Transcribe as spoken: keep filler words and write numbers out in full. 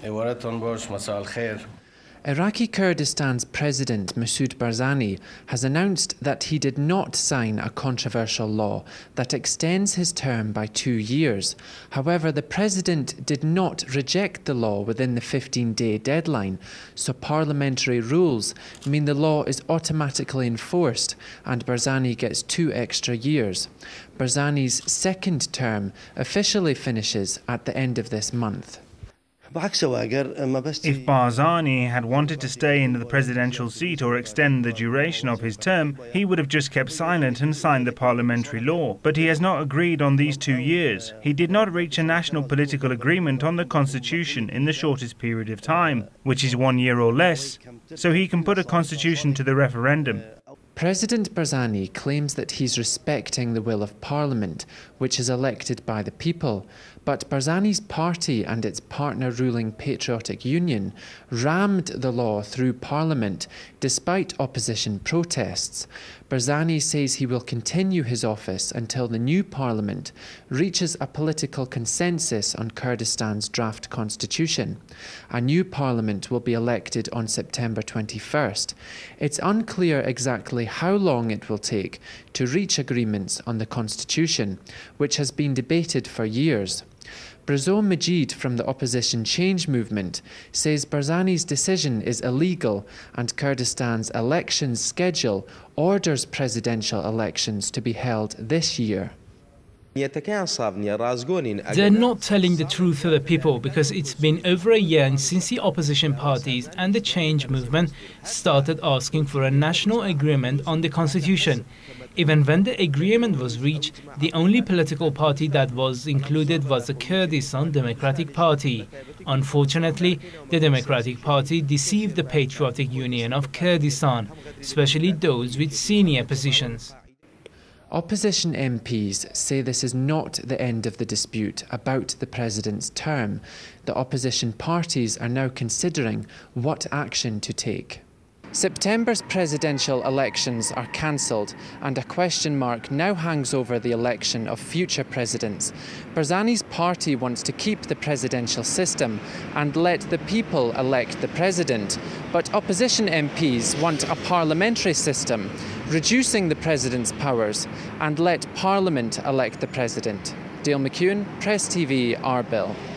Iraqi Kurdistan's President Masoud Barzani has announced that he did not sign a controversial law that extends his term by two years. However, the president did not reject the law within the fifteen-day deadline, so parliamentary rules mean the law is automatically enforced and Barzani gets two extra years. Barzani's second term officially finishes at the end of this month. If Barzani had wanted to stay in the presidential seat or extend the duration of his term, he would have just kept silent and signed the parliamentary law. But he has not agreed on these two years. He did not reach a national political agreement on the constitution in the shortest period of time, which is one year or less, so he can put a constitution to the referendum. President Barzani claims that he's respecting the will of Parliament, which is elected by the people. But Barzani's party and its partner ruling Patriotic Union rammed the law through Parliament despite opposition protests. Barzani says he will continue his office until the new Parliament reaches a political consensus on Kurdistan's draft constitution. A new Parliament will be elected on September twenty-first. It's unclear exactly how long it will take to reach agreements on the constitution, which has been debated for years. Brazo Majid from the opposition Change movement says Barzani's decision is illegal and Kurdistan's elections schedule orders presidential elections to be held this year. They're not telling the truth to the people because it's been over a year since the opposition parties and the Change movement started asking for a national agreement on the constitution. Even when the agreement was reached, the only political party that was included was the Kurdistan Democratic Party. Unfortunately, the Democratic Party deceived the Patriotic Union of Kurdistan, especially those with senior positions. Opposition M Ps say this is not the end of the dispute about the president's term. The opposition parties are now considering what action to take. September's presidential elections are cancelled and a question mark now hangs over the election of future presidents. Barzani's party wants to keep the presidential system and let the people elect the president, but opposition M Ps want a parliamentary system, reducing the president's powers and let Parliament elect the president. Dale McEwen, Press T V, Arbil.